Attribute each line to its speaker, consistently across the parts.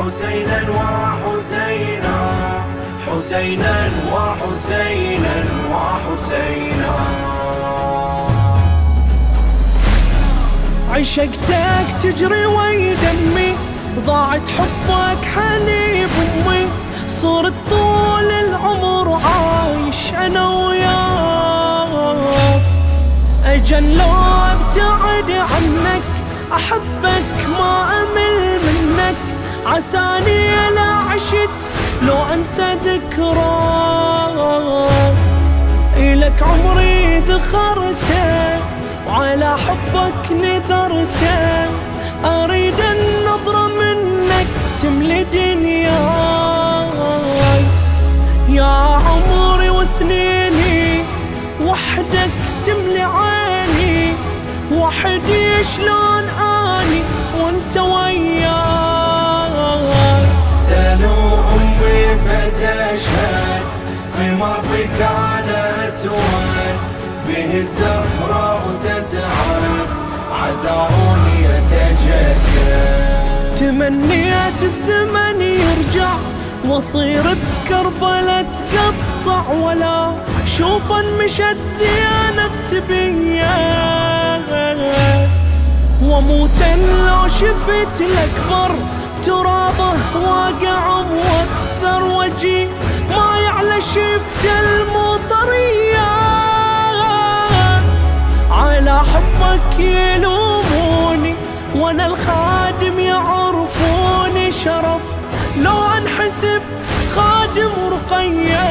Speaker 1: حسينا وحسينا، حسينا وحسينا وحسينا.
Speaker 2: عشقتك تجري ويا دمي، ضاعت حبك حليب امي، صرت طول العمر عايش انا وياك. اجل لو ابتعد عنك احبك ما امل منك، عساني لا عشت لو انسى ذكراك. إلك عمري ذخرته وعلى حبك نذرته، اريد النظرة منك تملي دنياي. يا عمري وسنيني وحدك تملي عيني، وحدي شلون اني وانت وياي.
Speaker 1: سألوا امي فتشهد بمرضك على اسود، به الزهراء تسعد عزاء يتجدد.
Speaker 2: تمنيت الزمن يرجع واصير بكربلة تقطع، ولا شوفا مشت زينب سبية، وموتا لو شفت الاكبر ترابه واقع موثر، وجي ما يعلى شفت المطرية. على حبك يلوموني وانا الخادم يعرفوني، شرف لو انحسب خادم رقية.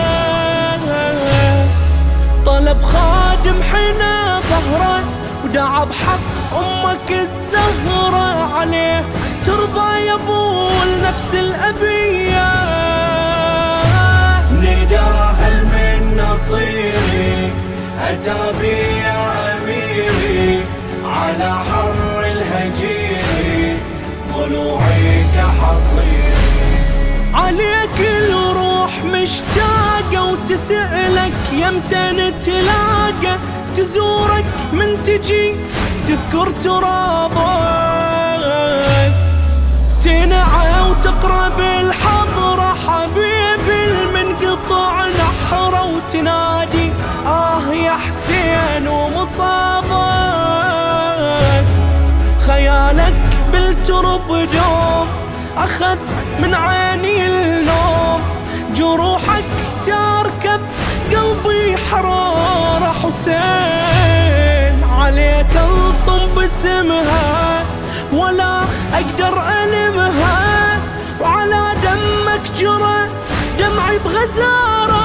Speaker 2: طلب خادم حنا ظهره ودعا بحق امك الزهرة، عليه ترضى يا ابو النفس الابية.
Speaker 1: نداها من نصيري اتى بي يا اميري، على حر الهجير ضلوعي كحصيري.
Speaker 2: عليك الروح مشتاقة وتسألك يمتى نتلاقى، تزورك من تجي تذكر ترابك، تنعى وتقرب الحضرة حبيبي المنقطع نحرة، وتنادي يا حسين ومصابك. خيالك بالترب دوم أخذ من عيني النوم، جروحك تركب قلبي حرارة. حسين عليك الطم باسمها ولا أقدر ألمها، وعلى دمك جرى دمعي بغزارة.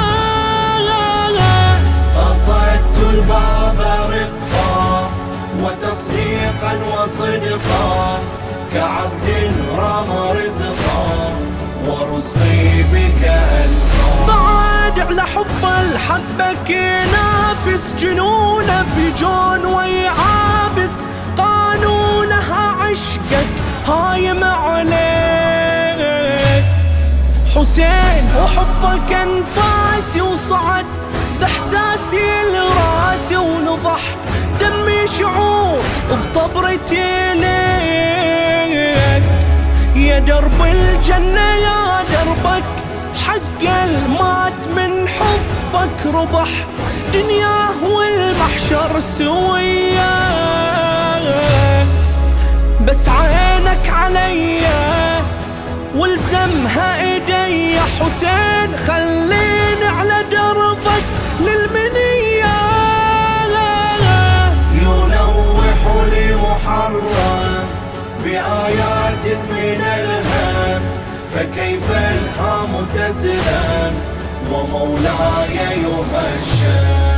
Speaker 1: قصدت الباب رقا وتصديقا وصدقا، كعبد رام رزقا ورزقي بك ألقى.
Speaker 2: بعد على حب الحبك ينافس جنونه بجون ويعابس، قانونها عشقك هايم عليك. حسين وحبك انفاسي وصعد باحساسي لراسي، ونضح دمي شعور بطبرتي ليك. يا درب الجنة يا دربك حق المات من حبك، ربح دنياه والمحشر سويا. بس عينك عليا والزمها ايدي، حسين خليني على دربك للمنية.
Speaker 1: ينوح لي محرم بآيات من الهم، فكيف الهام تسلم ومولاي يهشم.